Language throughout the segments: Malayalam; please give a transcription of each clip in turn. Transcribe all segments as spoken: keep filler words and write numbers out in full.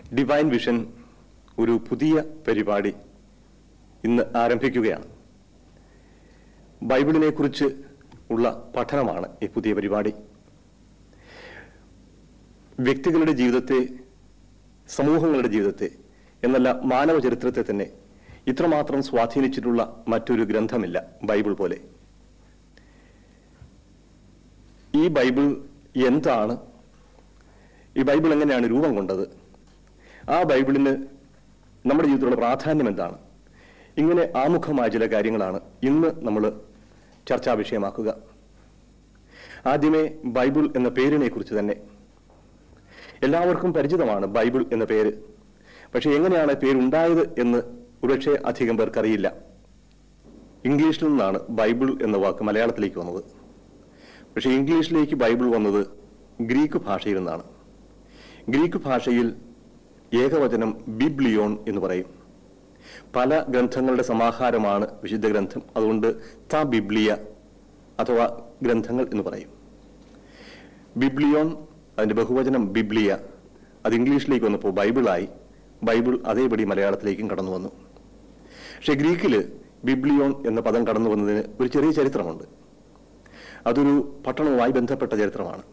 ഡിവൈൻ വിഷൻ ഒരു പുതിയ പരിപാടി ഇന്ന് ആരംഭിക്കുകയാണ്. ബൈബിളിനെ കുറിച്ച് ഉള്ള പഠനമാണ് ഈ പുതിയ പരിപാടി. വ്യക്തികളുടെ ജീവിതത്തെ, സമൂഹങ്ങളുടെ ജീവിതത്തെ എന്നല്ല മാനവ ചരിത്രത്തെ തന്നെ ഇത്രമാത്രം സ്വാധീനിച്ചിട്ടുള്ള മറ്റൊരു ഗ്രന്ഥമില്ല ബൈബിൾ പോലെ. ഈ ബൈബിൾ എന്താണ്? ഈ ബൈബിൾ എങ്ങനെയാണ് രൂപം കൊണ്ടത്? ആ ബൈബിളിന് നമ്മുടെ ജീവിതത്തിലുള്ള പ്രാധാന്യം എന്താണ്? ഇങ്ങനെ ആമുഖമായ ചില കാര്യങ്ങളാണ് ഇന്ന് നമ്മൾ ചർച്ചാ വിഷയമാക്കുക. ആദ്യമേ ബൈബിൾ എന്ന പേരിനെ കുറിച്ച് തന്നെ. എല്ലാവർക്കും പരിചിതമാണ് ബൈബിൾ എന്ന പേര്. പക്ഷെ എങ്ങനെയാണ് പേരുണ്ടായത് എന്ന് ഒരുപക്ഷെ അധികം പേർക്കറിയില്ല. ഇംഗ്ലീഷിൽ നിന്നാണ് ബൈബിൾ എന്ന വാക്ക് മലയാളത്തിലേക്ക് വന്നത്. പക്ഷെ ഇംഗ്ലീഷിലേക്ക് ബൈബിൾ വന്നത് ഗ്രീക്ക് ഭാഷയിൽ നിന്നാണ്. ഗ്രീക്ക് ഭാഷയിൽ ഏകവചനം ബിബ്ലിയോൺ എന്ന് പറയും. പല ഗ്രന്ഥങ്ങളുടെ സമാഹാരമാണ് വിശുദ്ധ ഗ്രന്ഥം. അതുകൊണ്ട് ത ബിബ്ലിയ അഥവാ ഗ്രന്ഥങ്ങൾ എന്ന് പറയും. ബിബ്ലിയോൺ, അതിന്റെ ബഹുവചനം ബിബ്ലിയ, അത് ഇംഗ്ലീഷിലേക്ക് വന്നപ്പോൾ ബൈബിളായി. ബൈബിൾ അതേപടി മലയാളത്തിലേക്കും കടന്നു വന്നു. പക്ഷെ ഗ്രീക്കില് ബിബ്ലിയോൺ എന്ന പദം കടന്നു വന്നതിന് ഒരു ചെറിയ ചരിത്രമുണ്ട്. അതൊരു പട്ടണവുമായി ബന്ധപ്പെട്ട ചരിത്രമാണ്.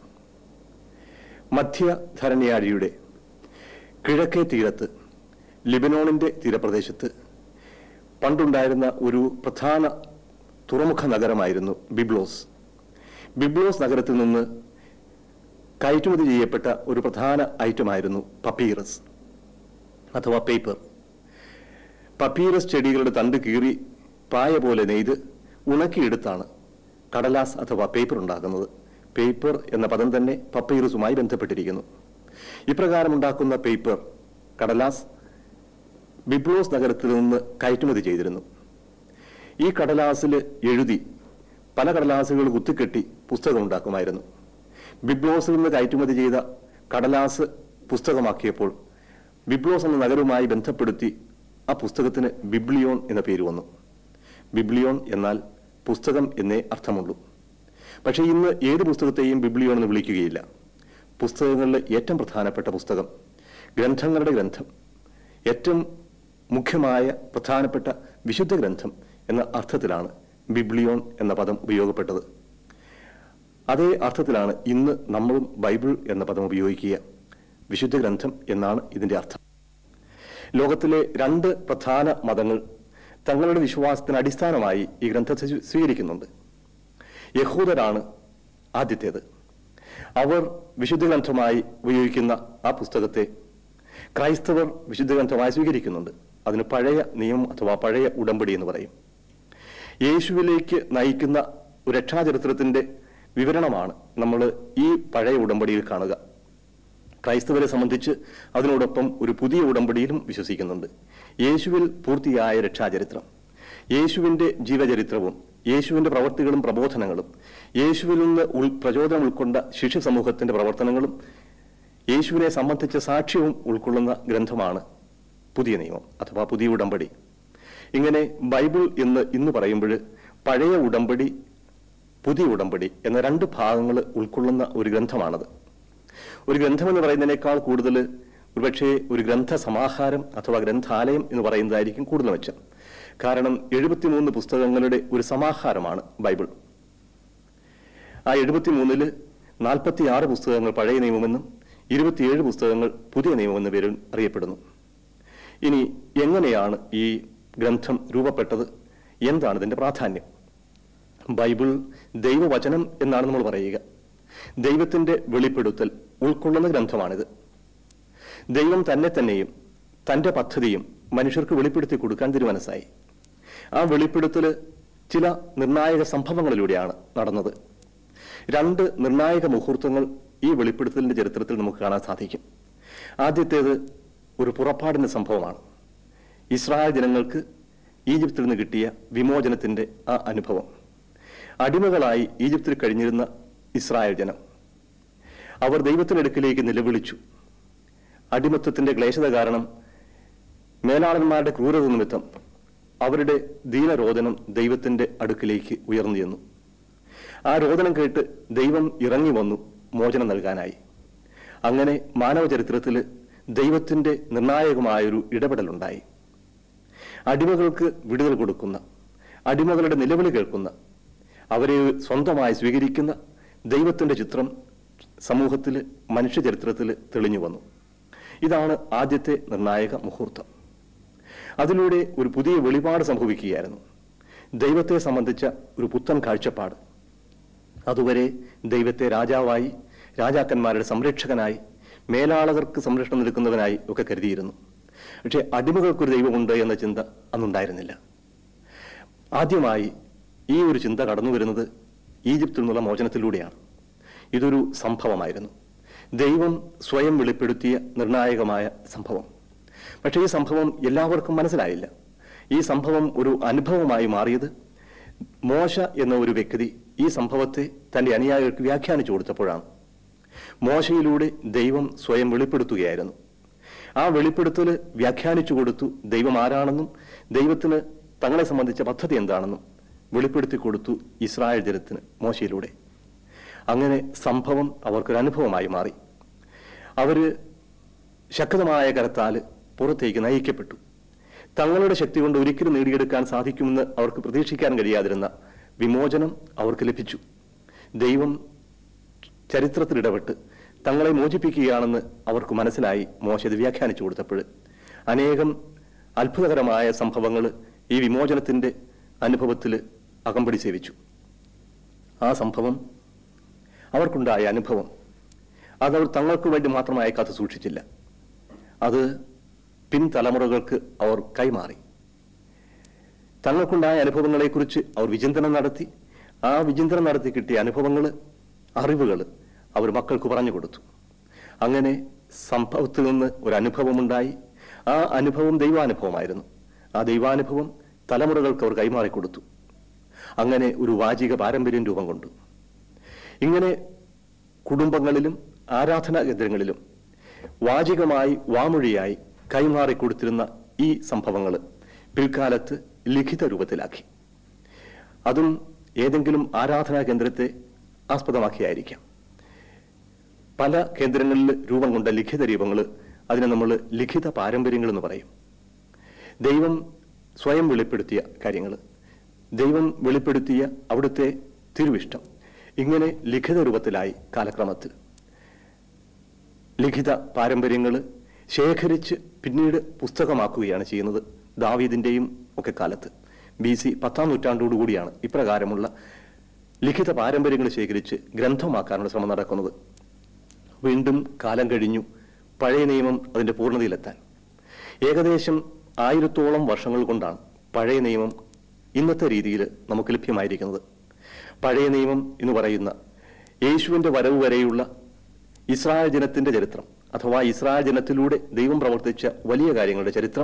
മധ്യധരണ്യാഴിയുടെ കിഴക്കേ തീരത്ത്, ലിബനോണിന്റെ തീരപ്രദേശത്ത് പണ്ടുണ്ടായിരുന്ന ഒരു പ്രധാന തുറമുഖ നഗരമായിരുന്നു ബിബ്ലോസ്. ബിബ്ലോസ് നഗരത്തിൽ നിന്ന് കയറ്റുമതി ചെയ്യപ്പെട്ട ഒരു പ്രധാന ഐറ്റമായിരുന്നു പപ്പീറസ് അഥവാ പേപ്പർ. പപ്പീറസ് ചെടികളുടെ തണ്ട് കീറി പായ പോലെ നെയ്ത് ഉണക്കിയെടുത്താണ് കടലാസ് അഥവാ പേപ്പർ ഉണ്ടാക്കുന്നത്. പേപ്പർ എന്ന പദം തന്നെ പപ്പീറസുമായി ബന്ധപ്പെട്ടിരിക്കുന്നു. ഇപ്രകാരം ഉണ്ടാക്കുന്ന പേപ്പർ, കടലാസ്, ബിബ്ലോസ് നഗരത്തിൽ നിന്ന് കയറ്റുമതി ചെയ്തിരുന്നു. ഈ കടലാസിൽ എഴുതി പല കടലാസുകൾ കുത്തിക്കെട്ടി പുസ്തകം ഉണ്ടാക്കുമായിരുന്നു. ബിബ്ലോസിൽ നിന്ന് കയറ്റുമതി ചെയ്ത കടലാസ് പുസ്തകമാക്കിയപ്പോൾ ബിബ്ലോസ് എന്ന നഗരവുമായി ബന്ധപ്പെടുത്തി ആ പുസ്തകത്തിന് ബിബ്ലിയോൺ എന്ന പേര് വന്നു. ബിബ്ലിയോൺ എന്നാൽ പുസ്തകം എന്നേ അർത്ഥമുള്ളൂ. പക്ഷേ ഇന്ന് ഏത് പുസ്തകത്തെയും ബിബ്ലിയോൺ എന്ന് വിളിക്കുകയില്ല. പുസ്തകങ്ങളിലെ ഏറ്റവും പ്രധാനപ്പെട്ട പുസ്തകം, ഗ്രന്ഥങ്ങളുടെ ഗ്രന്ഥം, ഏറ്റവും മുഖ്യമായ പ്രധാനപ്പെട്ട വിശുദ്ധ ഗ്രന്ഥം എന്ന അർത്ഥത്തിലാണ് ബിബ്ലിയോൺ എന്ന പദം ഉപയോഗപ്പെട്ടത്. അതേ അർത്ഥത്തിലാണ് ഇന്ന് നമ്മളും ബൈബിൾ എന്ന പദം ഉപയോഗിക്കുക. വിശുദ്ധ ഗ്രന്ഥം എന്നാണ് ഇതിന്റെ അർത്ഥം. ലോകത്തിലെ രണ്ട് പ്രധാന മതങ്ങൾ തങ്ങളുടെ വിശ്വാസത്തിന് അടിസ്ഥാനമായി ഈ ഗ്രന്ഥത്തെ സ്വീകരിക്കുന്നുണ്ട്. യഹൂദരാണ് ആദ്യത്തേത്. അവർ വിശുദ്ധ ഗ്രന്ഥമായി ഉപയോഗിക്കുന്ന ആ പുസ്തകത്തെ ക്രൈസ്തവർ വിശുദ്ധ ഗ്രന്ഥമായി സ്വീകരിക്കുന്നുണ്ട്. അതിന് പഴയ നിയമം അഥവാ പഴയ ഉടമ്പടി എന്ന് പറയും. യേശുവിലേക്ക് നയിക്കുന്ന ഒരു രക്ഷാചരിത്രത്തിന്റെ വിവരണമാണ് നമ്മൾ ഈ പഴയ ഉടമ്പടിയിൽ കാണുക. ക്രൈസ്തവരെ സംബന്ധിച്ച് അതിനോടൊപ്പം ഒരു പുതിയ ഉടമ്പടിയിലും വിശ്വസിക്കുന്നുണ്ട്. യേശുവിൽ പൂർത്തിയായ രക്ഷാചരിത്രം, യേശുവിന്റെ ജീവചരിത്രവും യേശുവിന്റെ പ്രവർത്തികളും പ്രബോധനങ്ങളും, യേശുവിൽ നിന്ന് ഉൾ പ്രചോദനം ഉൾക്കൊണ്ട ശിഷ്യ സമൂഹത്തിന്റെ പ്രവർത്തനങ്ങളും യേശുവിനെ സംബന്ധിച്ച സാക്ഷ്യവും ഉൾക്കൊള്ളുന്ന ഗ്രന്ഥമാണ് പുതിയ നിയമം അഥവാ പുതിയ ഉടമ്പടി. ഇങ്ങനെ ബൈബിൾ എന്ന് ഇന്ന് പറയുമ്പോൾ പഴയ ഉടമ്പടി, പുതിയ ഉടമ്പടി എന്ന രണ്ട് ഭാഗങ്ങൾ ഉൾക്കൊള്ളുന്ന ഒരു ഗ്രന്ഥമാണത്. ഒരു ഗ്രന്ഥം എന്ന് പറയുന്നതിനേക്കാൾ കൂടുതൽ ഒരുപക്ഷെ ഒരു ഗ്രന്ഥ സമാഹാരം അഥവാ ഗ്രന്ഥാലയം എന്ന് പറയുന്നതായിരിക്കും കൂടുതൽ മെച്ചം. കാരണം എഴുപത്തിമൂന്ന് പുസ്തകങ്ങളുടെ ഒരു സമാഹാരമാണ് ബൈബിൾ. ആ എഴുപത്തിമൂന്നില് നാൽപ്പത്തി ആറ് പുസ്തകങ്ങൾ പഴയ നിയമമെന്നും ഇരുപത്തിയേഴ് പുസ്തകങ്ങൾ പുതിയ നിയമമെന്ന പേരിൽ അറിയപ്പെടുന്നു. ഇനി എങ്ങനെയാണ് ഈ ഗ്രന്ഥം രൂപപ്പെട്ടത്? എന്താണ് ഇതിന്റെ പ്രാധാന്യം? ബൈബിൾ ദൈവവചനം എന്നാണ് നമ്മൾ പറയുക. ദൈവത്തിന്റെ വെളിപ്പെടുത്തൽ ഉൾക്കൊള്ളുന്ന ഗ്രന്ഥമാണിത്. ദൈവം തന്നെ തന്നെയും തന്റെ പദ്ധതിയും മനുഷ്യർക്ക് വെളിപ്പെടുത്തി കൊടുക്കാൻ തീരുമാനമായി. ആ വെളിപ്പെടുത്തൽ ചില നിർണായക സംഭവങ്ങളിലൂടെയാണ് നടന്നത്. രണ്ട് നിർണായക മുഹൂർത്തങ്ങൾ ഈ വെളിപ്പെടുത്തലിന്റെ ചരിത്രത്തിൽ നമുക്ക് കാണാൻ സാധിക്കും. ആദ്യത്തേത് ഒരു പുറപ്പാടിന്റെ സംഭവമാണ്. ഇസ്രായേൽ ജനങ്ങൾക്ക് ഈജിപ്തിൽ നിന്ന് കിട്ടിയ വിമോചനത്തിന്റെ ആ അനുഭവം. അടിമകളായി ഈജിപ്തിൽ കഴിഞ്ഞിരുന്ന ഇസ്രായേൽ ജനം, അവർ ദൈവത്തിന്റെ അടുക്കിലേക്ക് നിലവിളിച്ചു. അടിമത്വത്തിന്റെ ക്ലേശത കാരണം മേലാളന്മാരുടെ ക്രൂരത നിമിത്തം അവരുടെ ദീനരോദനം ദൈവത്തിന്റെ അടുക്കിലേക്ക് ഉയർന്നു ചെന്നു. ആ രോദനം കേട്ട് ദൈവം ഇറങ്ങി വന്നു മോചനം നൽകാനായി. അങ്ങനെ മാനവ ചരിത്രത്തിൽ ദൈവത്തിൻ്റെ നിർണായകമായൊരു ഇടപെടലുണ്ടായി. അടിമകൾക്ക് വിടുതൽ കൊടുക്കുന്ന, അടിമകളുടെ നിലവിളി കേൾക്കുന്ന, അവരെ സ്വന്തമായി സ്വീകരിക്കുന്ന ദൈവത്തിൻ്റെ ചിത്രം സമൂഹത്തിൽ, മനുഷ്യചരിത്രത്തിൽ തെളിഞ്ഞു വന്നു. ഇതാണ് ആദ്യത്തെ നിർണായക മുഹൂർത്തം. അതിലൂടെ ഒരു പുതിയ വെളിപാട് സംഭവിക്കുകയായിരുന്നു. ദൈവത്തെ സംബന്ധിച്ച ഒരു പുത്തൻ കാഴ്ചപ്പാട്. അതുവരെ ദൈവത്തെ രാജാവായി, രാജാക്കന്മാരുടെ സംരക്ഷകനായി, മേലാളകർക്ക് സംരക്ഷണം നിൽക്കുന്നവനായി ഒക്കെ കരുതിയിരുന്നു. പക്ഷേ അടിമകൾക്കൊരു ദൈവമുണ്ട് എന്ന ചിന്ത അന്നുണ്ടായിരുന്നില്ല. ആദ്യമായി ഈ ഒരു ചിന്ത കടന്നു വരുന്നത് ഈജിപ്തിൽ നിന്നുള്ള മോചനത്തിലൂടെയാണ്. ഇതൊരു സംഭവമായിരുന്നു, ദൈവം സ്വയം വെളിപ്പെടുത്തിയ നിർണായകമായ സംഭവം. പക്ഷേ ഈ സംഭവം എല്ലാവർക്കും മനസ്സിലായില്ല. ഈ സംഭവം ഒരു അനുഭവമായി മാറിയത് മോശ എന്ന ഒരു വ്യക്തി ഈ സംഭവത്തെ തൻ്റെ അനുയായികൾക്ക് വ്യാഖ്യാനിച്ചു കൊടുത്തപ്പോഴാണ്. മോശയിലൂടെ ദൈവം സ്വയം വെളിപ്പെടുത്തുകയായിരുന്നു. ആ വെളിപ്പെടുത്തൽ വ്യാഖ്യാനിച്ചു കൊടുത്തു. ദൈവം ആരാണെന്നും ദൈവത്തിന് തങ്ങളെ സംബന്ധിച്ച പദ്ധതി എന്താണെന്നും വെളിപ്പെടുത്തി കൊടുത്തു ഇസ്രായേൽ ജനത്തിന് മോശയിലൂടെ. അങ്ങനെ സംഭവം അവർക്കൊരു അനുഭവമായി മാറി. അവര് ശക്തമായ കരത്താൽ പുറത്തേക്ക് നയിക്കപ്പെട്ടു. തങ്ങളുടെ ശക്തി കൊണ്ട് ഒരിക്കലും നേടിയെടുക്കാൻ സാധിക്കുമെന്ന് അവർക്ക് പ്രതീക്ഷിക്കാൻ കഴിയാതിരുന്ന വിമോചനം അവർക്ക് ലഭിച്ചു. ദൈവം ചരിത്രത്തിൽ ഇടപെട്ട് തങ്ങളെ മോചിപ്പിക്കുകയാണെന്ന് അവർക്ക് മനസ്സിലായി. മോശ ഇത് വ്യാഖ്യാനിച്ചു കൊടുത്തപ്പോൾ അനേകം അത്ഭുതകരമായ സംഭവങ്ങൾ ഈ വിമോചനത്തിൻ്റെ അനുഭവത്തിൽ അകമ്പടി സേവിച്ചു. ആ സംഭവം, അവർക്കുണ്ടായ അനുഭവം, അതവർ തങ്ങൾക്ക് വേണ്ടി മാത്രമായി കാത്തു സൂക്ഷിച്ചില്ല. അത് പിൻതലമുറകൾക്ക് അവർ കൈമാറി. തങ്ങൾക്കുണ്ടായ അനുഭവങ്ങളെക്കുറിച്ച് അവർ വിചിന്തനം നടത്തി. ആ വിചിന്തനം നടത്തി കിട്ടിയ അനുഭവങ്ങൾ, അറിവുകൾ അവർ മക്കൾക്ക് പറഞ്ഞു കൊടുത്തു. അങ്ങനെ സംഭവത്തിൽ നിന്ന് ഒരു അനുഭവമുണ്ടായി. ആ അനുഭവം ദൈവാനുഭവമായിരുന്നു. ആ ദൈവാനുഭവം തലമുറകൾക്ക് അവർ കൈമാറിക്കൊടുത്തു. അങ്ങനെ ഒരു വാചിക പാരമ്പര്യം രൂപം കൊണ്ടു. ഇങ്ങനെ കുടുംബങ്ങളിലും ആരാധനാ കേന്ദ്രങ്ങളിലും വാചികമായി, വാമൊഴിയായി കൈമാറിക്കൊടുത്തിരുന്ന ഈ സംഭവങ്ങൾ പിൽക്കാലത്ത് ലിഖിത രൂപത്തിലാക്കി. അതും ഏതെങ്കിലും ആരാധനാ കേന്ദ്രത്തെ ആസ്പദമാക്കിയായിരിക്കാം. പല കേന്ദ്രങ്ങളിൽ രൂപം കൊണ്ട ലിഖിത രൂപങ്ങൾ, അതിനെ നമ്മൾ ലിഖിത പാരമ്പര്യങ്ങൾ എന്ന് പറയും. ദൈവം സ്വയം വെളിപ്പെടുത്തിയ കാര്യങ്ങൾ, ദൈവം വെളിപ്പെടുത്തിയ അവിടുത്തെ തിരുവിഷ്ടം, ഇങ്ങനെ ലിഖിത രൂപത്തിലായി കാലക്രമത്തിൽ. ലിഖിത പാരമ്പര്യങ്ങൾ ശേഖരിച്ച് പിന്നീട് പുസ്തകമാക്കുകയാണ് ചെയ്യുന്നത്. ദാവീദിൻ്റെയും ഒക്കെ കാലത്ത് ബി സി പത്താം നൂറ്റാണ്ടോടുകൂടിയാണ് ഇപ്രകാരമുള്ള ലിഖിത പാരമ്പര്യങ്ങൾ ശേഖരിച്ച് ഗ്രന്ഥമാക്കാനുള്ള ശ്രമം നടക്കുന്നത്. വീണ്ടും കാലം കഴിഞ്ഞു പഴയ നിയമം അതിൻ്റെ പൂർണ്ണതയിലെത്താൻ. ഏകദേശം ആയിരത്തോളം വർഷങ്ങൾ കൊണ്ടാണ് പഴയ നിയമം ഇന്നത്തെ രീതിയിൽ നമുക്ക് ലഭ്യമായിരിക്കുന്നത്. പഴയ നിയമം എന്ന് പറയുന്ന യേശുവിൻ്റെ വരവ് വരെയുള്ള ഇസ്രായേൽ ജനത്തിൻ്റെ ചരിത്രം, അഥവാ ഇസ്രായേൽ ജനത്തിലൂടെ ദൈവം പ്രവർത്തിച്ച വലിയ കാര്യങ്ങളുടെ ചരിത്രം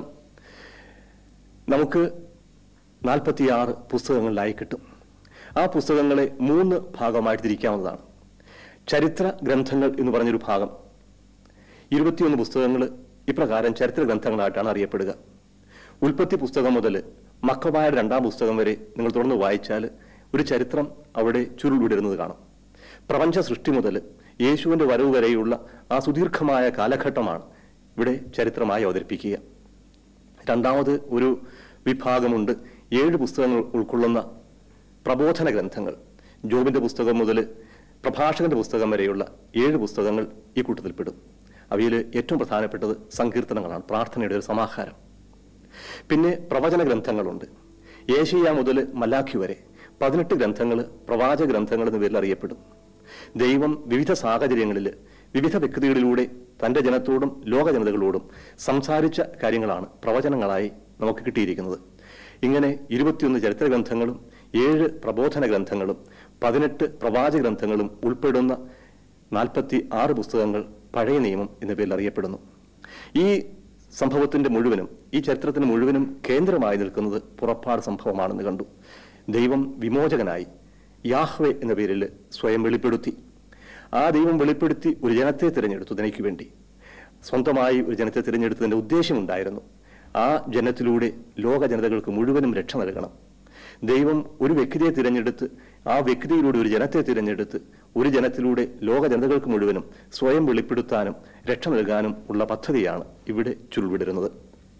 നമുക്ക് നാൽപ്പത്തിയാറ് പുസ്തകങ്ങളിലായി കിട്ടും. ആ പുസ്തകങ്ങളെ മൂന്ന് ഭാഗമായിട്ട് തിരിക്കാവുന്നതാണ്. ചരിത്ര ഗ്രന്ഥങ്ങൾ എന്ന് പറഞ്ഞൊരു ഭാഗം, ഇരുപത്തിയൊന്ന് പുസ്തകങ്ങൾ ഇപ്രകാരം ചരിത്ര ഗ്രന്ഥങ്ങളായിട്ടാണ് അറിയപ്പെടുക. ഉൽപ്പത്തി പുസ്തകം മുതൽ മക്കബായരുടെ രണ്ടാം പുസ്തകം വരെ നിങ്ങൾ തുറന്ന് വായിച്ചാൽ ഒരു ചരിത്രം അവിടെ ചുരുൾ വിടരുന്നത് കാണാം. പ്രപഞ്ച സൃഷ്ടി മുതൽ യേശുവിൻ്റെ വരവ് വരെയുള്ള ആ സുദീർഘമായ കാലഘട്ടമാണ് ഇവിടെ ചരിത്രമായി അവതരിപ്പിക്കുക. രണ്ടാമത് ഒരു വിഭാഗമുണ്ട്, ഏഴ് പുസ്തകങ്ങൾ ഉൾക്കൊള്ളുന്ന പ്രബോധന ഗ്രന്ഥങ്ങൾ. ജോബിൻ്റെ പുസ്തകം മുതൽ പ്രഭാഷകന്റെ പുസ്തകം വരെയുള്ള ഏഴ് പുസ്തകങ്ങൾ ഈ കൂട്ടത്തിൽപ്പെടും. അവയിൽ ഏറ്റവും പ്രധാനപ്പെട്ടത് സങ്കീർത്തനങ്ങളാണ്, പ്രാർത്ഥനയുടെ ഒരു സമാഹാരം. പിന്നെ പ്രവചന ഗ്രന്ഥങ്ങളുണ്ട്. യേശയ്യ മുതൽ മലാഖി വരെ പതിനെട്ട് ഗ്രന്ഥങ്ങൾ പ്രവാചക ഗ്രന്ഥങ്ങൾ എന്ന പേരിൽ അറിയപ്പെടും. ദൈവം വിവിധ സാഹചര്യങ്ങളിൽ വിവിധ വ്യക്തികളിലൂടെ തൻ്റെ ജനത്തോടും ലോക ജനതകളോടും സംസാരിച്ച കാര്യങ്ങളാണ് പ്രവചനങ്ങളായി നമുക്ക് കിട്ടിയിരിക്കുന്നത്. ഇങ്ങനെ ഇരുപത്തിയൊന്ന് ചരിത്ര ഗ്രന്ഥങ്ങളും ഏഴ് പ്രബോധന ഗ്രന്ഥങ്ങളും പതിനെട്ട് പ്രവാചക ഗ്രന്ഥങ്ങളും ഉൾപ്പെടുന്ന നാൽപ്പത്തി ആറ് പുസ്തകങ്ങൾ പഴയ നിയമം എന്ന പേരിൽ അറിയപ്പെടുന്നു. ഈ സംഭവത്തിന്റെ മുഴുവനും, ഈ ചരിത്രത്തിന് മുഴുവനും കേന്ദ്രമായി നിൽക്കുന്നത് പുറപ്പാട് സംഭവമാണെന്ന് കണ്ടു. ദൈവം വിമോചകനായി യാഹ്വേ എന്ന പേരിൽ സ്വയം വെളിപ്പെടുത്തി. ആ ദൈവം വെളിപ്പെടുത്തി ഒരു ജനത്തെ തിരഞ്ഞെടുത്തു. തനിക്ക് വേണ്ടി സ്വന്തമായി ഒരു ജനത്തെ തിരഞ്ഞെടുത്തതിൻ്റെ ഉദ്ദേശമുണ്ടായിരുന്നു. ആ ജനത്തിലൂടെ ലോക ജനതകൾക്ക് മുഴുവനും രക്ഷ നൽകണം. ദൈവം ഒരു വ്യക്തിയെ തിരഞ്ഞെടുത്ത് ആ വ്യക്തിയിലൂടെ ഒരു ജനത്തെ തിരഞ്ഞെടുത്ത് ഒരു ജനത്തിലൂടെ ലോക ജനതകൾക്ക് മുഴുവനും സ്വയം വെളിപ്പെടുത്താനും രക്ഷ നൽകാനും ഉള്ള പദ്ധതിയാണ് ഇവിടെ ചുരുൾവിടരുന്നത്.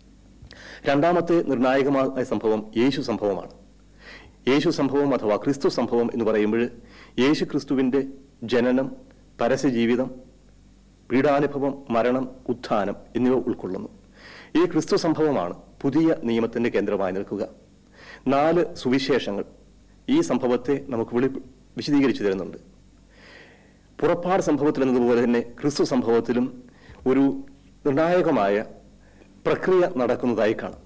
രണ്ടാമത്തെ നിർണായകമായ സംഭവം യേശു സംഭവമാണ്. യേശു സംഭവം അഥവാ ക്രിസ്തു സംഭവം എന്ന് പറയുമ്പോൾ യേശു ക്രിസ്തുവിൻ്റെ ജനനം, പരസ്യജീവിതം, പീഡാനുഭവം, മരണം, ഉത്ഥാനം എന്നിവ ഉൾക്കൊള്ളുന്നു. ഈ ക്രിസ്തു സംഭവമാണ് പുതിയ നിയമത്തിന്റെ കേന്ദ്രമായി നിൽക്കുക. നാല് സുവിശേഷങ്ങൾ ഈ സംഭവത്തെ നമുക്ക് വിളി വിശദീകരിച്ചു തരുന്നുണ്ട്. പുറപ്പാട് സംഭവത്തിൽ എന്നതുപോലെ തന്നെ ക്രിസ്തു സംഭവത്തിലും ഒരു നിർണായകമായ പ്രക്രിയ നടക്കുന്നതായി കാണാം.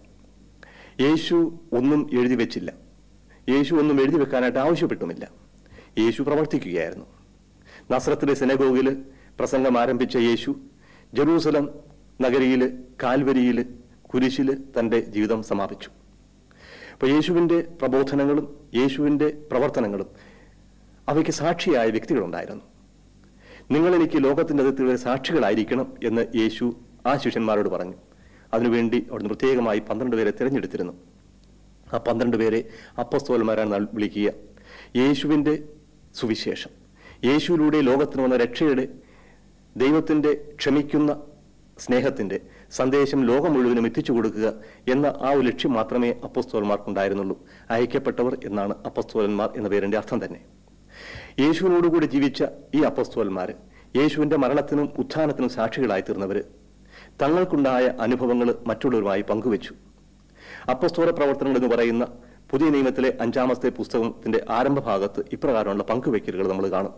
യേശു ഒന്നും എഴുതി വെച്ചില്ല. യേശു ഒന്നും എഴുതി വെക്കാനായിട്ട് ആവശ്യപ്പെട്ടുമില്ല. യേശു പ്രവർത്തിക്കുകയായിരുന്നു. നസ്രത്തിലെ സിനഗോഗിൽ പ്രസംഗം ആരംഭിച്ച യേശു ജെറൂസലം നഗരിയിൽ കാൽവരിയിൽ കുരിശിൽ തൻ്റെ ജീവിതം സമാപിച്ചു. അപ്പോൾ യേശുവിൻ്റെ പ്രബോധനങ്ങളും യേശുവിൻ്റെ പ്രവർത്തനങ്ങളും അവയ്ക്ക് സാക്ഷിയായ വ്യക്തികളുണ്ടായിരുന്നു. നിങ്ങളെനിക്ക് ലോകത്തിൻ്റെ അതിർത്തിയുടെ സാക്ഷികളായിരിക്കണം എന്ന് യേശു ആ ശിഷ്യന്മാരോട് പറഞ്ഞു. അതിനുവേണ്ടി അവിടുന്ന് പ്രത്യേകമായി പന്ത്രണ്ട് പേരെ തിരഞ്ഞെടുത്തിരുന്നു. ആ പന്ത്രണ്ട് പേരെ അപ്പോസ്തലന്മാരാണ് വിളിക്കുക. യേശുവിൻ്റെ സുവിശേഷം, യേശുവിലൂടെ ലോകത്തിന് വന്ന രക്ഷയുടെ, ദൈവത്തിൻ്റെ ക്ഷമിക്കുന്ന സ്നേഹത്തിൻ്റെ സന്ദേശം ലോകം മുഴുവനും എത്തിച്ചു കൊടുക്കുക എന്ന ആ ഒരു ലക്ഷ്യം മാത്രമേ അപ്പോസ്തലന്മാർക്കുണ്ടായിരുന്നുള്ളൂ. അയക്കപ്പെട്ടവർ എന്നാണ് അപ്പോസ്തലന്മാർ എന്ന പേരിൻ്റെ അർത്ഥം തന്നെ. യേശുവിനോടുകൂടി ജീവിച്ച ഈ അപ്പോസ്തലന്മാർ, യേശുവിൻ്റെ മരണത്തിനും ഉത്ഥാനത്തിനും സാക്ഷികളായി തീർന്നവർ, തങ്ങൾക്കുണ്ടായ അനുഭവങ്ങൾ മറ്റുള്ളവരുമായി പങ്കുവച്ചു. അപ്പോസ്തല പ്രവർത്തനങ്ങൾ എന്ന് പറയുന്ന പുതിയ നിയമത്തിലെ അഞ്ചാമത്തെ പുസ്തകത്തിന്റെ ആരംഭഭാഗത്ത് ഇപ്രകാരമുള്ള പങ്കുവയ്ക്കലുകൾ നമ്മൾ കാണും.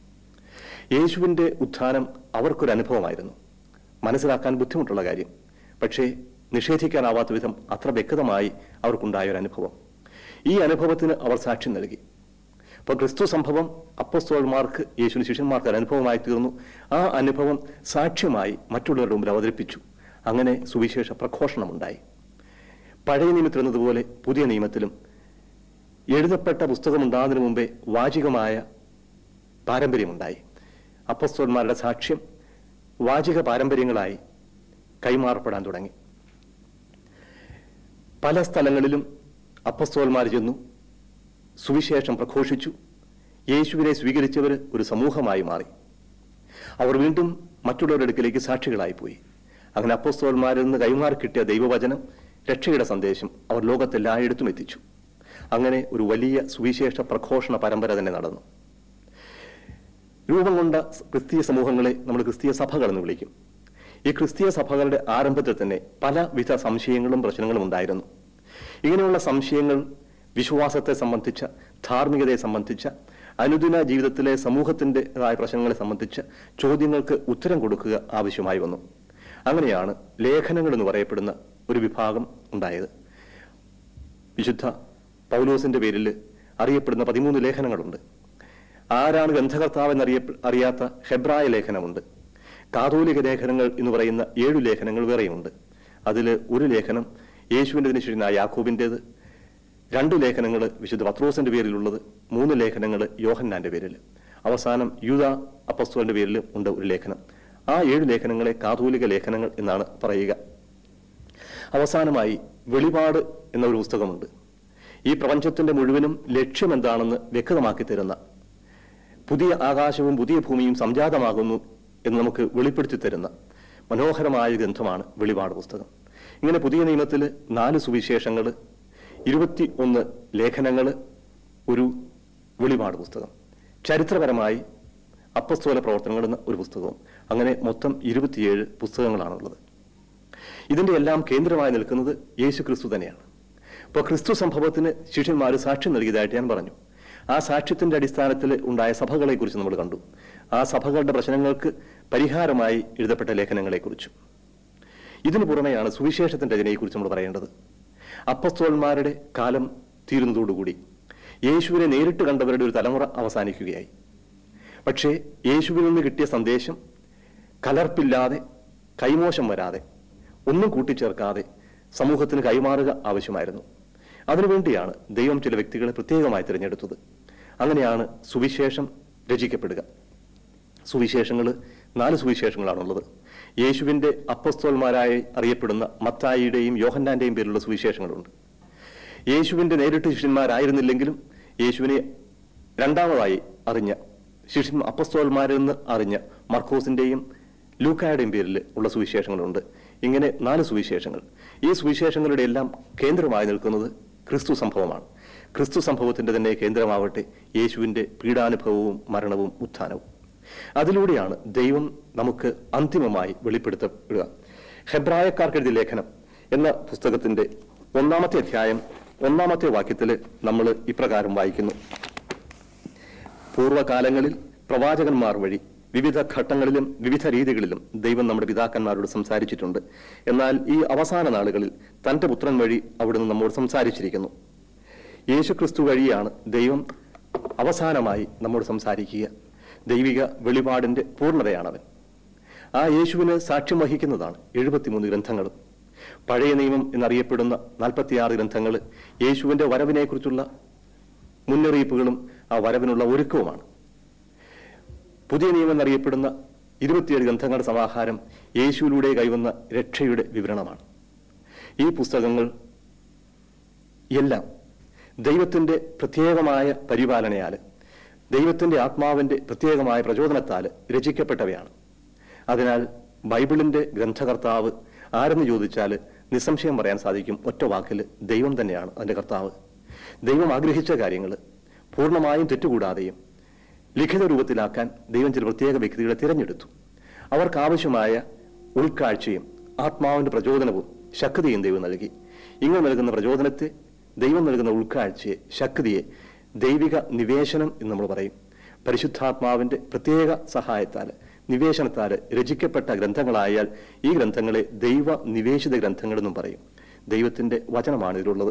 യേശുവിൻ്റെ ഉത്ഥാനം അവർക്കൊരു അനുഭവമായിരുന്നു. മനസ്സിലാക്കാൻ ബുദ്ധിമുട്ടുള്ള കാര്യം, പക്ഷേ നിഷേധിക്കാനാവാത്ത വിധം അത്ര വ്യക്തമായി അവർക്കുണ്ടായ ഒരു അനുഭവം. ഈ അനുഭവത്തിന് അവർ സാക്ഷ്യം നൽകി. അപ്പോൾ ക്രിസ്തു സംഭവം അപ്പോസ്തലന്മാർക്ക്, യേശുവിന് ശിഷ്യന്മാർക്ക് ഒരു അനുഭവമായി തീർന്നു. ആ അനുഭവം സാക്ഷ്യമായി മറ്റുള്ളവരുടെ മുമ്പിൽ അവതരിപ്പിച്ചു. അങ്ങനെ സുവിശേഷ പ്രഘോഷണമുണ്ടായി. പഴയ നിയമത്തിൽ എന്നതുപോലെ പുതിയ നിയമത്തിലും എഴുതപ്പെട്ട പുസ്തകം ഉണ്ടാകുന്നതിന് മുമ്പേ വാചികമായ പാരമ്പര്യമുണ്ടായി. അപ്പോസ്തലന്മാരുടെ സാക്ഷ്യം വാചിക പാരമ്പര്യങ്ങളായി കൈമാറപ്പെടാൻ തുടങ്ങി. പല സ്ഥലങ്ങളിലും അപ്പോസ്തലന്മാർ ചെന്നു, സുവിശേഷം പ്രഘോഷിച്ചു. യേശുവിനെ സ്വീകരിച്ചവർ ഒരു സമൂഹമായി മാറി. അവർ വീണ്ടും മറ്റുള്ളവരുടെ അടുക്കിലേക്ക് സാക്ഷികളായിപ്പോയി. അങ്ങനെ അപ്പോസ്തലന്മാരിൽ നിന്ന് കൈമാറി കിട്ടിയ ദൈവവചനം, രക്ഷയുടെ സന്ദേശം അവർ ലോകത്തെല്ലായിടത്തും എത്തിച്ചു. അങ്ങനെ ഒരു വലിയ സുവിശേഷ പ്രഘോഷണ പരമ്പര തന്നെ നടന്നു. രൂപം കൊണ്ട ക്രിസ്തീയ സമൂഹങ്ങളെ നമ്മൾ ക്രിസ്തീയ സഭകൾ എന്ന് വിളിക്കും. ഈ ക്രിസ്തീയ സഭകളുടെ ആരംഭത്തിൽ തന്നെ പലവിധ സംശയങ്ങളും പ്രശ്നങ്ങളും ഉണ്ടായിരുന്നു. ഇങ്ങനെയുള്ള സംശയങ്ങൾ വിശ്വാസത്തെ സംബന്ധിച്ച, ധാർമ്മികതയെ സംബന്ധിച്ച, അനുദിന ജീവിതത്തിലെ സമൂഹത്തിൻ്റെതായ പ്രശ്നങ്ങളെ സംബന്ധിച്ച ചോദ്യങ്ങൾക്ക് ഉത്തരം കൊടുക്കുക ആവശ്യമായി വന്നു. അങ്ങനെയാണ് ലേഖനങ്ങൾ എന്ന് പറയപ്പെടുന്ന ഒരു വിഭാഗം ഉണ്ടായത്. വിശുദ്ധ പൗലോസിന്റെ പേരിൽ അറിയപ്പെടുന്ന പതിമൂന്ന് ലേഖനങ്ങളുണ്ട്. ആരാണ് ഗ്രന്ഥകർത്താവ് എന്നറിയ അറിയാത്ത ഹെബ്രായ ലേഖനമുണ്ട്. കാതോലിക ലേഖനങ്ങൾ എന്ന് പറയുന്ന ഏഴു ലേഖനങ്ങൾ വേറെയുമുണ്ട്. അതിൽ ഒരു ലേഖനം യേശുവിൻ്റെ ശിഷ്യനായ യാക്കോബിൻ്റേത്, രണ്ടു ലേഖനങ്ങൾ വിശുദ്ധ പത്രോസിന്റെ പേരിലുള്ളത്, മൂന്ന് ലേഖനങ്ങൾ യോഹന്നാന്റെ പേരിൽ, അവസാനം യൂദാ അപ്പസ്തോലിന്റെ പേരിൽ ഉണ്ട് ഒരു ലേഖനം. ആ ഏഴു ലേഖനങ്ങളെ കാതോലിക ലേഖനങ്ങൾ എന്നാണ് പറയുക. അവസാനമായി വെളിപാട് എന്ന ഒരു പുസ്തകമുണ്ട്. ഈ പ്രപഞ്ചത്തിന്റെ മുഴുവനും ലക്ഷ്യം എന്താണെന്ന് വ്യക്തമാക്കി തരുന്ന, പുതിയ ആകാശവും പുതിയ ഭൂമിയും സംജാതമാകുന്നു എന്ന് നമുക്ക് വെളിപ്പെടുത്തി തരുന്ന മനോഹരമായ ഗ്രന്ഥമാണ് വെളിപാട് പുസ്തകം. ഇങ്ങനെ പുതിയ നിയമത്തിൽ നാല് സുവിശേഷങ്ങൾ, ഇരുപത്തി ഒന്ന് ലേഖനങ്ങൾ, ഒരു വെളിപാട് പുസ്തകം, ചരിത്രപരമായി അപ്പസ്തോല പ്രവർത്തനങ്ങൾ എന്ന ഒരു പുസ്തകവും, അങ്ങനെ മൊത്തം ഇരുപത്തിയേഴ് പുസ്തകങ്ങളാണുള്ളത്. ഇതിന്റെ എല്ലാം കേന്ദ്രമായി നിൽക്കുന്നത് യേശു ക്രിസ്തു തന്നെയാണ്. അപ്പോൾ ക്രിസ്തു സംഭവത്തിന് ശിഷ്യന്മാർ സാക്ഷ്യം നൽകിയതായിട്ട് ഞാൻ പറഞ്ഞു. ആ സാക്ഷ്യത്തിന്റെ അടിസ്ഥാനത്തിൽ ഉണ്ടായ സഭകളെ കുറിച്ച് നമ്മൾ കണ്ടു. ആ സഭകളുടെ പ്രശ്നങ്ങൾക്ക് പരിഹാരമായി എഴുതപ്പെട്ട ലേഖനങ്ങളെക്കുറിച്ചും. ഇതിനു പുറമെയാണ് സുവിശേഷത്തിന്റെ രചനയെക്കുറിച്ച് നമ്മൾ പറയേണ്ടത്. അപ്പസ്തോലന്മാരുടെ കാലം തീരുന്നതോടുകൂടി യേശുവിനെ നേരിട്ട് കണ്ടവരുടെ ഒരു തലമുറ അവസാനിക്കുകയായി. പക്ഷേ യേശുവിൽ നിന്ന് കിട്ടിയ സന്ദേശം കലർപ്പില്ലാതെ, കൈമോശം വരാതെ, ഒന്നും കൂട്ടിച്ചേർക്കാതെ സമൂഹത്തിന് കൈമാറുക ആവശ്യമായിരുന്നു. അതിനുവേണ്ടിയാണ് ദൈവം ചില വ്യക്തികളെ പ്രത്യേകമായി തിരഞ്ഞെടുത്തത്. അങ്ങനെയാണ് സുവിശേഷം രചിക്കപ്പെടുക. സുവിശേഷങ്ങൾ നാല് സുവിശേഷങ്ങളാണുള്ളത്. യേശുവിൻ്റെ അപ്പസ്തോലന്മാരായി അറിയപ്പെടുന്ന മത്തായിയുടെയും യോഹന്നാന്റെയും പേരിലുള്ള സുവിശേഷങ്ങളുണ്ട്. യേശുവിൻ്റെ നേരിട്ട് ശിഷ്യന്മാരായിരുന്നില്ലെങ്കിലും യേശുവിനെ രണ്ടാമതായി അറിഞ്ഞ ശിഷ്യൻ അപ്പസ്തോലന്മാരിൽ നിന്ന് അറിഞ്ഞ മർക്കോസിന്റെയും ലൂക്കായുടെയും പേരിൽ ഉള്ള സുവിശേഷങ്ങളുണ്ട്. ഇങ്ങനെ നാല് സുവിശേഷങ്ങൾ. ഈ സുവിശേഷങ്ങളുടെ എല്ലാം കേന്ദ്രമായി നിൽക്കുന്നത് ക്രിസ്തു സംഭവമാണ്. ക്രിസ്തു സംഭവത്തിന്റെ തന്നെ കേന്ദ്രമാവട്ടെ യേശുവിന്റെ പീഡാനുഭവവും മരണവും ഉത്ഥാനവും. അതിലൂടെയാണ് ദൈവം നമുക്ക് അന്തിമമായി വെളിപ്പെടുത്തപ്പെടുക. ഹെബ്രായക്കാർക്ക് എഴുതിയ ലേഖനം എന്ന പുസ്തകത്തിന്റെ ഒന്നാമത്തെ അധ്യായം ഒന്നാമത്തെ വാക്യത്തിൽ നമ്മൾ ഇപ്രകാരം വായിക്കുന്നു: പൂർവ്വകാലങ്ങളിൽ പ്രവാചകന്മാർ വഴി വിവിധ ഘട്ടങ്ങളിലും വിവിധ രീതികളിലും ദൈവം നമ്മുടെ പിതാക്കന്മാരോട് സംസാരിച്ചിട്ടുണ്ട്. എന്നാൽ ഈ അവസാന നാളുകളിൽ തന്റെ പുത്രൻ വഴി അവിടുന്ന് നമ്മോട് സംസാരിച്ചിരിക്കുന്നു. യേശുക്രിസ്തു വഴിയാണ് ദൈവം അവസാനമായി നമ്മോട് സംസാരിക്കുക. ദൈവിക വെളിപാടിന്റെ പൂർണ്ണതയാണവൻ. ആ യേശുവിന് സാക്ഷ്യം വഹിക്കുന്നതാണ് എഴുപത്തിമൂന്ന് ഗ്രന്ഥങ്ങളും. പഴയ നിയമം എന്നറിയപ്പെടുന്ന നാൽപ്പത്തിയാറ് ഗ്രന്ഥങ്ങൾ യേശുവിന്റെ വരവിനെക്കുറിച്ചുള്ള മുന്നറിയിപ്പുകളും ആ വരവിനുള്ള ഒരുക്കവുമാണ്. പുതിയ നിയമം എന്നറിയപ്പെടുന്ന ഇരുപത്തിയേഴ് ഗ്രന്ഥങ്ങളുടെ സമാഹാരം യേശുവിലൂടെ കൈവന്ന രക്ഷയുടെ വിവരണമാണ്. ഈ പുസ്തകങ്ങൾ എല്ലാം ദൈവത്തിന്റെ പ്രത്യേകമായ പരിപാലനയാൽ, ദൈവത്തിന്റെ ആത്മാവിന്റെ പ്രത്യേകമായ പ്രചോദനത്താൽ രചിക്കപ്പെട്ടവയാണ്. അതിനാൽ ബൈബിളിന്റെ ഗ്രന്ഥകർത്താവ് ആരെന്ന് ചോദിച്ചാൽ നിസ്സംശയം പറയാൻ സാധിക്കും, ഒറ്റ വാക്കിൽ ദൈവം തന്നെയാണ് അതിന്റെ കർത്താവ്. ദൈവം ആഗ്രഹിച്ച കാര്യങ്ങൾ പൂർണ്ണമായും തെറ്റുകൂടാതെയും ലിഖിത രൂപത്തിലാക്കാൻ ദൈവം ചില പ്രത്യേക വ്യക്തികളെ തിരഞ്ഞെടുത്തു. അവർക്ക് ആവശ്യമായ ഉൾക്കാഴ്ചയും ആത്മാവിന്റെ പ്രചോദനവും ശക്തിയും ദൈവം നൽകി. ഇങ്ങനെ നൽകുന്ന പ്രചോദനത്തെ, ദൈവം നൽകുന്ന ഉൾക്കാഴ്ചയെ, ശക്തിയെ ദൈവിക നിവേശനം എന്ന് നമ്മൾ പറയും. പരിശുദ്ധാത്മാവിന്റെ പ്രത്യേക സഹായത്താൽ, നിവേശനത്താൽ രചിക്കപ്പെട്ട ഗ്രന്ഥങ്ങളായാൽ ഈ ഗ്രന്ഥങ്ങളെ ദൈവ നിവേശിത ഗ്രന്ഥങ്ങളെന്നും പറയും. ദൈവത്തിന്റെ വചനമാണ് ഇതിലുള്ളത്.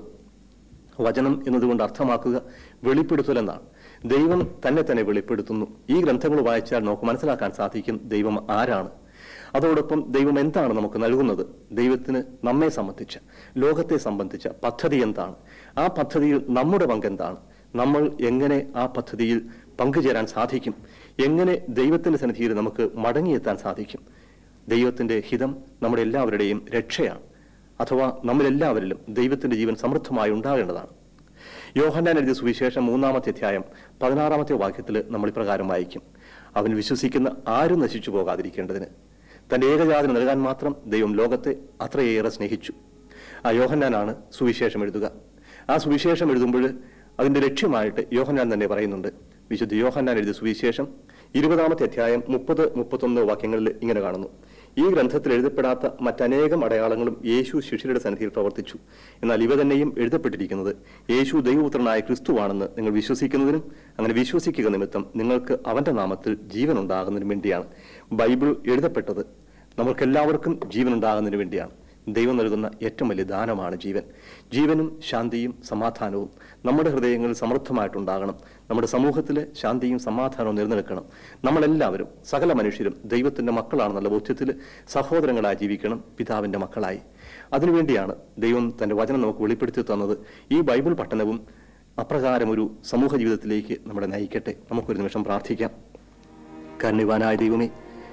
വചനം എന്നതുകൊണ്ട് അർത്ഥമാക്കുക വെളിപ്പെടുത്തൽ എന്നാണ്. ദൈവം തന്നെ തന്നെ വെളിപ്പെടുത്തുന്നു. ഈ ഗ്രന്ഥങ്ങൾ വായിച്ചാൽ നമുക്ക് മനസ്സിലാക്കാൻ സാധിക്കും ദൈവം ആരാണ്. അതോടൊപ്പം ദൈവം എന്താണ് നമുക്ക് നൽകുന്നത്, ദൈവത്തിന് നമ്മെ സംബന്ധിച്ച, ലോകത്തെ സംബന്ധിച്ച പദ്ധതി എന്താണ്, ആ പദ്ധതിയിൽ നമ്മുടെ പങ്കെന്താണ്, നമ്മൾ എങ്ങനെ ആ പദ്ധതിയിൽ പങ്കുചേരാൻ സാധിക്കും, എങ്ങനെ ദൈവത്തിന്റെ സന്നിധിയിൽ നമുക്ക് മടങ്ങിയെത്താൻ സാധിക്കും. ദൈവത്തിന്റെ ഹിതം നമ്മുടെ എല്ലാവരുടെയും രക്ഷയാണ്. അഥവാ നമ്മളെല്ലാവരിലും ദൈവത്തിന്റെ ജീവൻ സമൃദ്ധമായി ഉണ്ടാകേണ്ടതാണ്. യോഹന്നാൻ എഴുതിയ സുവിശേഷം മൂന്നാമത്തെ അധ്യായം പതിനാറാമത്തെ വാക്യത്തിൽ നമ്മൾ ഇപ്രകാരം വായിക്കും: അവൻ വിശ്വസിക്കുന്ന ആരും നശിച്ചു പോകാതിരിക്കേണ്ടതിന് തന്റെ ഏകജാതന് നൽകാൻ മാത്രം ദൈവം ലോകത്തെ അത്രയേറെ സ്നേഹിച്ചു. ആ യോഹന്നാനാണ് സുവിശേഷം എഴുതുക. ആ സുവിശേഷം എഴുതുമ്പോൾ അതിന്റെ ലക്ഷ്യമായിട്ട് യോഹന്നാൻ തന്നെ പറയുന്നുണ്ട്. വിശുദ്ധ യോഹന്നാൻ എഴുതിയ സുവിശേഷം ഇരുപതാമത്തെ അധ്യായം മുപ്പത് മുപ്പത്തൊന്ന് വാക്യങ്ങളിൽ ഇങ്ങനെ കാണുന്നു: ഈ ഗ്രന്ഥത്തിൽ എഴുതപ്പെടാത്ത മറ്റനേകം അടയാളങ്ങളും യേശു ശിഷ്യരുടെ സന്നിധിയിൽ പ്രവർത്തിച്ചു. എന്നാൽ ഇവ തന്നെയും എഴുതപ്പെട്ടിരിക്കുന്നത് യേശു ദൈവപുത്രനായ ക്രിസ്തുവാണെന്ന് നിങ്ങൾ വിശ്വസിക്കുന്നതിനും അങ്ങനെ വിശ്വസിക്കുക നിമിത്തം നിങ്ങൾക്ക് അവന്റെ നാമത്തിൽ ജീവൻ ഉണ്ടാകുന്നതിനും വേണ്ടിയാണ്. ബൈബിൾ എഴുതപ്പെട്ടത് നമുക്കെല്ലാവർക്കും ജീവൻ ഉണ്ടാകുന്നതിന് വേണ്ടിയാണ്. ദൈവം നൽകുന്ന ഏറ്റവും വലിയ ദാനമാണ് ജീവൻ. ജീവനും ശാന്തിയും സമാധാനവും നമ്മുടെ ഹൃദയങ്ങളിൽ സമൃദ്ധമായിട്ടുണ്ടാകണം. നമ്മുടെ സമൂഹത്തിൽ ശാന്തിയും സമാധാനവും നിലനിൽക്കണം. നമ്മളെല്ലാവരും, സകല മനുഷ്യരും ദൈവത്തിന്റെ മക്കളാണെന്നുള്ള ബോധ്യത്തിൽ സഹോദരങ്ങളായി ജീവിക്കണം, പിതാവിന്റെ മക്കളായി. അതിനുവേണ്ടിയാണ് ദൈവം തന്റെ വചനം നമുക്ക് വെളിപ്പെടുത്തി തന്നത്. ഈ ബൈബിൾ പഠനവും അപ്രകാരം ഒരു സമൂഹ ജീവിതത്തിലേക്ക് നമ്മളെ നയിക്കട്ടെ. നമുക്കൊരു നിമിഷം പ്രാർത്ഥിക്കാം. കാരുണ്യവാനായ ദൈവമേ,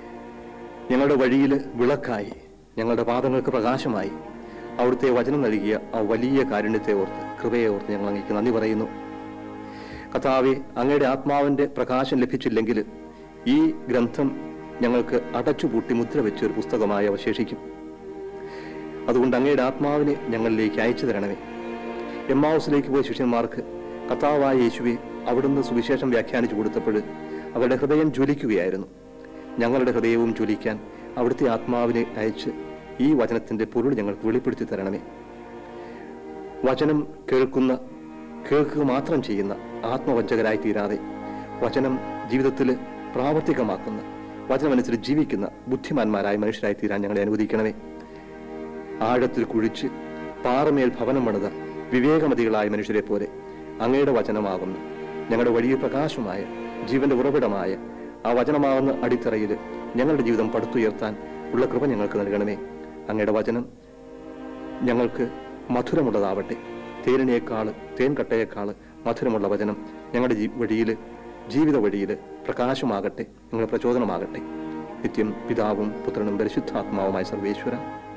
ഞങ്ങളുടെ വഴിയിൽ വിളക്കായി, ഞങ്ങളുടെ പാദങ്ങൾക്ക് പ്രകാശമായി അവിടുത്തെ വചനം നൽകിയ ആ വലിയ കാരുണ്യത്തെ ഓർത്ത്, കൃപയെ ഓർത്ത് ഞങ്ങൾ അങ്ങേക്ക് നന്ദി പറയുന്നു. കർത്താവേ, അങ്ങയുടെ ആത്മാവിന്റെ പ്രകാശം ലഭിച്ചില്ലെങ്കിൽ ഈ ഗ്രന്ഥം ഞങ്ങൾക്ക് അടച്ചുപൂട്ടി മുദ്ര വെച്ച ഒരു പുസ്തകമായി അവശേഷിക്കും. അതുകൊണ്ട് അങ്ങയുടെ ആത്മാവിനെ ഞങ്ങളിലേക്ക് അയച്ചു തരണമേ. എമ്മാവുസിലേക്ക് പോയ ശിഷ്യന്മാർക്ക് കർത്താവായ യേശുവെ അവിടുന്ന് സുവിശേഷം വ്യാഖ്യാനിച്ചു കൊടുത്തപ്പോൾ അവരുടെ ഹൃദയം ജ്വലിക്കുകയായിരുന്നു. ഞങ്ങളുടെ ഹൃദയവും ജ്വലിക്കാൻ അവിടുത്തെ ആത്മാവിനെ അയച്ച് ഈ വചനത്തിന്റെ പൊരുൾ ഞങ്ങൾക്ക് വെളിപ്പെടുത്തി തരണമേ. വചനം കേൾക്കുന്ന, കേൾക്കുക മാത്രം ചെയ്യുന്ന ആത്മവഞ്ചകരായി തീരാതെ വചനം ജീവിതത്തിൽ പ്രാവർത്തികമാക്കുന്ന, വചനമനുസരിച്ച് ജീവിക്കുന്ന ബുദ്ധിമാന്മാരായ മനുഷ്യരായി തീരാൻ ഞങ്ങളെ അനുവദിക്കണമേ. ആഴത്തിൽ കുഴിച്ച് പാറമേൽ ഭവനം പണിത വിവേകമതികളായ മനുഷ്യരെ പോലെ അങ്ങയുടെ വചനമാകുന്ന, ഞങ്ങളുടെ വലിയ പ്രകാശമായ, ജീവന്റെ ഉറവിടമായ ആ വചനമാകുന്ന അടിത്തറയിൽ ഞങ്ങളുടെ ജീവിതം പടുത്തുയർത്താൻ ഉള്ള കൃപ ഞങ്ങൾക്ക് നൽകണമേ. അങ്ങയുടെ വചനം ഞങ്ങൾക്ക് മധുരമുള്ളതാവട്ടെ. തേനിനേക്കാള്, തേൻ കട്ടയേക്കാള് മധുരമുള്ള വചനം ഞങ്ങളുടെ വഴിയിൽ, ജീവിത വഴിയിൽ പ്രകാശമാകട്ടെ, ഞങ്ങളുടെ പ്രചോദനമാകട്ടെ. നിത്യം പിതാവും പുത്രനും പരിശുദ്ധാത്മാവുമായ സർവേശ്വര